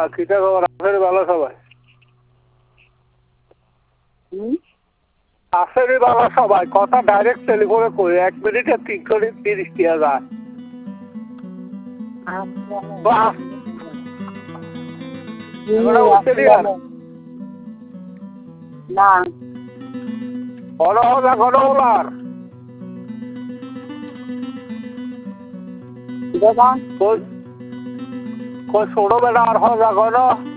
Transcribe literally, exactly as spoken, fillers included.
কিটা খবর আছে ভালো সবাই আছে রে ভালো সবাই কথা ডাইরেক্ট টেলিফোনে কই এক মিনিটে তিনশো তিরিশ টিয়া যায় না ঘন হজা ঘন হলার কই ছোট বেটা আর হজা ঘন